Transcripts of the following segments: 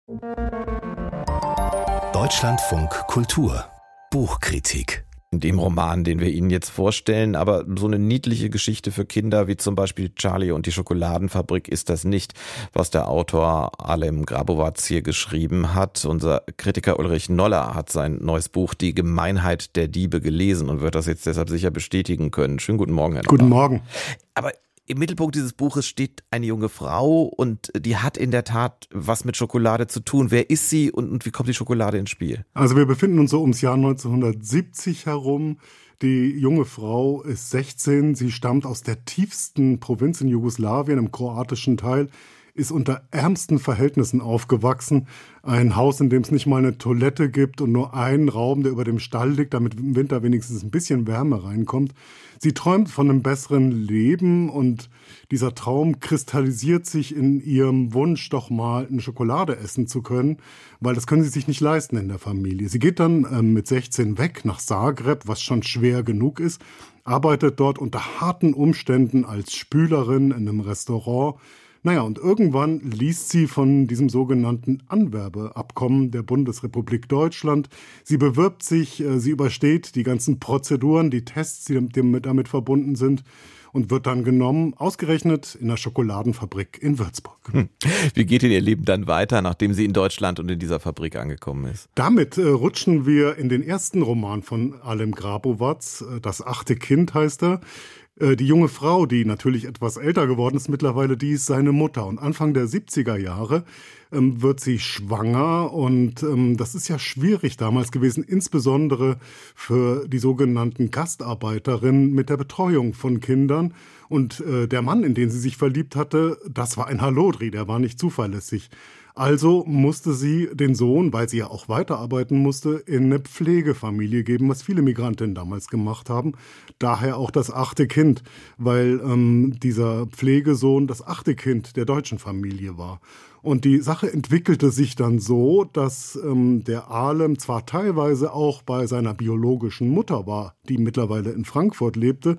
Deutschlandfunk Kultur Buchkritik. In dem Roman, den wir Ihnen jetzt vorstellen, aber so eine niedliche Geschichte für Kinder wie zum Beispiel Charlie und die Schokoladenfabrik ist das nicht, was der Autor Alem Grabowatz hier geschrieben hat. Unser Kritiker Ulrich Noller hat sein neues Buch Die Gemeinheit der Diebe gelesen und wird das jetzt deshalb sicher bestätigen können. Schönen guten Morgen, Herr Noller. Guten Morgen. Aber im Mittelpunkt dieses Buches steht eine junge Frau und die hat in der Tat was mit Schokolade zu tun. Wer ist sie und wie kommt die Schokolade ins Spiel? Also wir befinden uns so ums Jahr 1970 herum. Die junge Frau ist 16, sie stammt aus der tiefsten Provinz in Jugoslawien, im kroatischen Teil, ist unter ärmsten Verhältnissen aufgewachsen. Ein Haus, in dem es nicht mal eine Toilette gibt und nur einen Raum, der über dem Stall liegt, damit im Winter wenigstens ein bisschen Wärme reinkommt. Sie träumt von einem besseren Leben und dieser Traum kristallisiert sich in ihrem Wunsch, doch mal eine Schokolade essen zu können, weil das können sie sich nicht leisten in der Familie. Sie geht dann mit 16 weg nach Zagreb, was schon schwer genug ist, arbeitet dort unter harten Umständen als Spülerin in einem Restaurant. Naja, und irgendwann liest sie von diesem sogenannten Anwerbeabkommen der Bundesrepublik Deutschland. Sie bewirbt sich, sie übersteht die ganzen Prozeduren, die Tests, die damit verbunden sind und wird dann genommen, ausgerechnet in der Schokoladenfabrik in Würzburg. Wie geht denn ihr Leben dann weiter, nachdem sie in Deutschland und in dieser Fabrik angekommen ist? Damit rutschen wir in den ersten Roman von Alem Grabowatz, Das 8. Kind heißt er. Die junge Frau, die natürlich etwas älter geworden ist mittlerweile, die ist seine Mutter. Und Anfang der 70er Jahre wird sie schwanger und das ist ja schwierig damals gewesen, insbesondere für die sogenannten Gastarbeiterinnen mit der Betreuung von Kindern. Und der Mann, in den sie sich verliebt hatte, das war ein Hallodri, der war nicht zuverlässig. Also musste sie den Sohn, weil sie ja auch weiterarbeiten musste, in eine Pflegefamilie geben, was viele Migrantinnen damals gemacht haben. Daher auch das 8. Kind, weil dieser Pflegesohn das 8. Kind der deutschen Familie war. Und die Sache entwickelte sich dann so, dass der Alem zwar teilweise auch bei seiner biologischen Mutter war, die mittlerweile in Frankfurt lebte,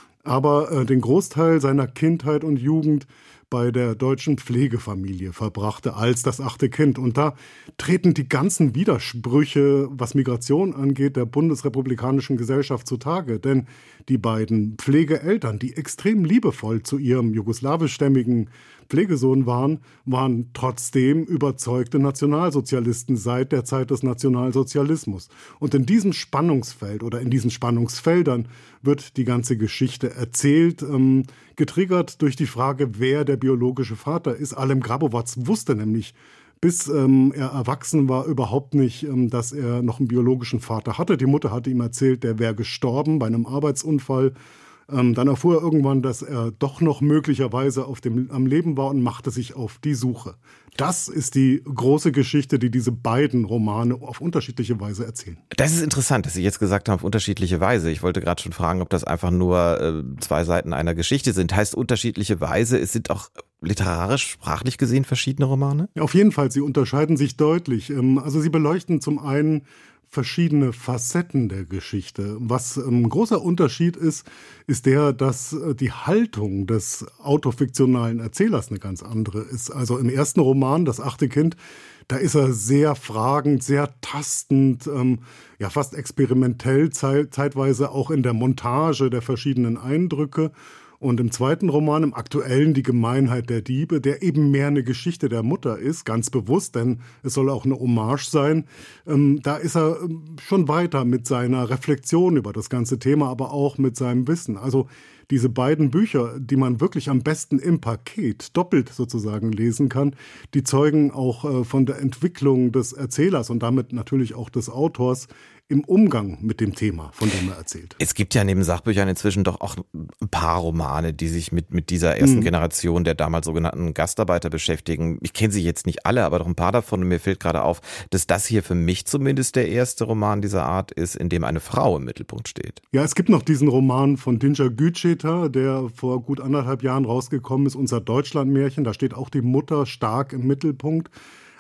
aber den Großteil seiner Kindheit und Jugend bei der deutschen Pflegefamilie verbrachte als das 8. Kind. Und da treten die ganzen Widersprüche, was Migration angeht, der bundesrepublikanischen Gesellschaft zutage. Denn die beiden Pflegeeltern, die extrem liebevoll zu ihrem jugoslawischstämmigen Pflegesohn waren trotzdem überzeugte Nationalsozialisten seit der Zeit des Nationalsozialismus. Und in diesem Spannungsfeld oder in diesen Spannungsfeldern wird die ganze Geschichte erzählt, getriggert durch die Frage, wer der biologische Vater ist. Alem Grabowatz wusste nämlich, bis er erwachsen war, überhaupt nicht, dass er noch einen biologischen Vater hatte. Die Mutter hatte ihm erzählt, der wäre gestorben bei einem Arbeitsunfall. Dann erfuhr er irgendwann, dass er doch noch möglicherweise am Leben war und machte sich auf die Suche. Das ist die große Geschichte, die diese beiden Romane auf unterschiedliche Weise erzählen. Das ist interessant, dass Sie jetzt gesagt haben, auf unterschiedliche Weise. Ich wollte gerade schon fragen, ob das einfach nur zwei Seiten einer Geschichte sind. Heißt unterschiedliche Weise, es sind auch literarisch, sprachlich gesehen verschiedene Romane? Ja, auf jeden Fall, sie unterscheiden sich deutlich. Also sie beleuchten zum einen verschiedene Facetten der Geschichte. Was ein großer Unterschied ist der, dass die Haltung des autofiktionalen Erzählers eine ganz andere ist. Also im ersten Roman, Das 8. Kind, da ist er sehr fragend, sehr tastend, ja fast experimentell, zeitweise auch in der Montage der verschiedenen Eindrücke. Und im zweiten Roman, im aktuellen Die Gemeinheit der Diebe, der eben mehr eine Geschichte der Mutter ist, ganz bewusst, denn es soll auch eine Hommage sein, da ist er schon weiter mit seiner Reflexion über das ganze Thema, aber auch mit seinem Wissen. Also diese beiden Bücher, die man wirklich am besten im Paket doppelt sozusagen lesen kann, die zeugen auch von der Entwicklung des Erzählers und damit natürlich auch des Autors im Umgang mit dem Thema, von dem er erzählt. Es gibt ja neben Sachbüchern inzwischen doch auch ein paar Romane, die sich mit dieser ersten Generation der damals sogenannten Gastarbeiter beschäftigen. Ich kenne sie jetzt nicht alle, aber doch ein paar davon. Und mir fällt gerade auf, dass das hier für mich zumindest der erste Roman dieser Art ist, in dem eine Frau im Mittelpunkt steht. Ja, es gibt noch diesen Roman von Dinja Güceta, der vor gut 1,5 Jahren rausgekommen ist, Unser Deutschlandmärchen. Da steht auch die Mutter stark im Mittelpunkt.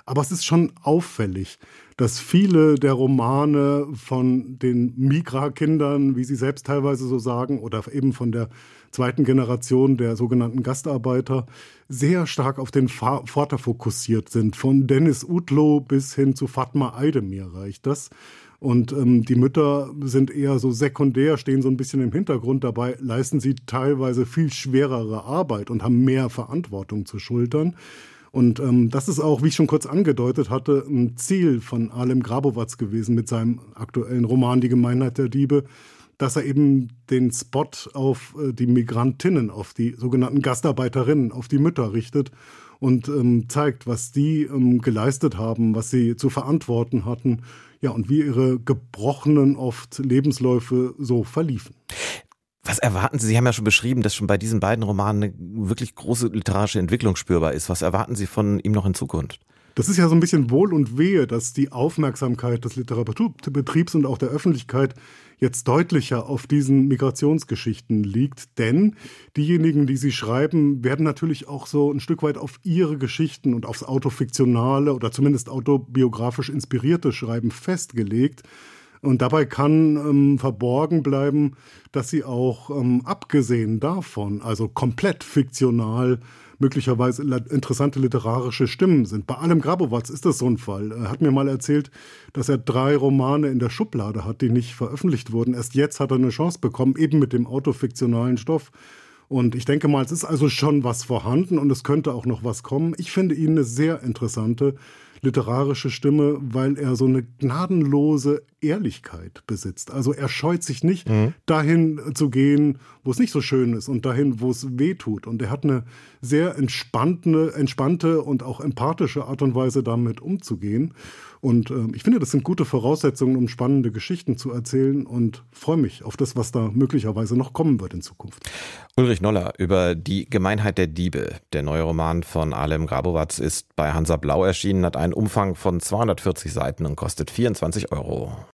Aber es ist schon auffällig, dass viele der Romane von den Migra-Kindern, wie sie selbst teilweise so sagen, oder eben von der zweiten Generation der sogenannten Gastarbeiter, sehr stark auf den Vater fokussiert sind. Von Dennis Utlo bis hin zu Fatma Aydemir reicht das. Und die Mütter sind eher so sekundär, stehen so ein bisschen im Hintergrund. Dabei leisten sie teilweise viel schwerere Arbeit und haben mehr Verantwortung zu schultern. Und das ist auch, wie ich schon kurz angedeutet hatte, ein Ziel von Alem Grabowatz gewesen mit seinem aktuellen Roman Die Gemeinheit der Diebe, dass er eben den Spot auf die Migrantinnen, auf die sogenannten Gastarbeiterinnen, auf die Mütter richtet und zeigt, was die geleistet haben, was sie zu verantworten hatten, ja, und wie ihre gebrochenen oft Lebensläufe so verliefen. Was erwarten Sie? Sie haben ja schon beschrieben, dass schon bei diesen beiden Romanen eine wirklich große literarische Entwicklung spürbar ist. Was erwarten Sie von ihm noch in Zukunft? Das ist ja so ein bisschen Wohl und Wehe, dass die Aufmerksamkeit des Literaturbetriebs und auch der Öffentlichkeit jetzt deutlicher auf diesen Migrationsgeschichten liegt. Denn diejenigen, die sie schreiben, werden natürlich auch so ein Stück weit auf ihre Geschichten und aufs autofiktionale oder zumindest autobiografisch inspirierte Schreiben festgelegt. Und dabei kann verborgen bleiben, dass sie auch abgesehen davon, also komplett fiktional, möglicherweise interessante literarische Stimmen sind. Bei Alem Grabowatz ist das so ein Fall. Er hat mir mal erzählt, dass er 3 Romane in der Schublade hat, die nicht veröffentlicht wurden. Erst jetzt hat er eine Chance bekommen, eben mit dem autofiktionalen Stoff. Und ich denke mal, es ist also schon was vorhanden und es könnte auch noch was kommen. Ich finde ihn eine sehr interessante literarische Stimme, weil er so eine gnadenlose Ehrlichkeit besitzt. Also er scheut sich nicht, dahin zu gehen, wo es nicht so schön ist und dahin, wo es weh tut. Und er hat eine sehr entspannte und auch empathische Art und Weise, damit umzugehen. Und ich finde, das sind gute Voraussetzungen, um spannende Geschichten zu erzählen und freue mich auf das, was da möglicherweise noch kommen wird in Zukunft. Ulrich Noller über Die Gemeinheit der Diebe. Der neue Roman von Alem Grabowatz ist bei Hansa Blau erschienen, hat einen Umfang von 240 Seiten und kostet 24 €.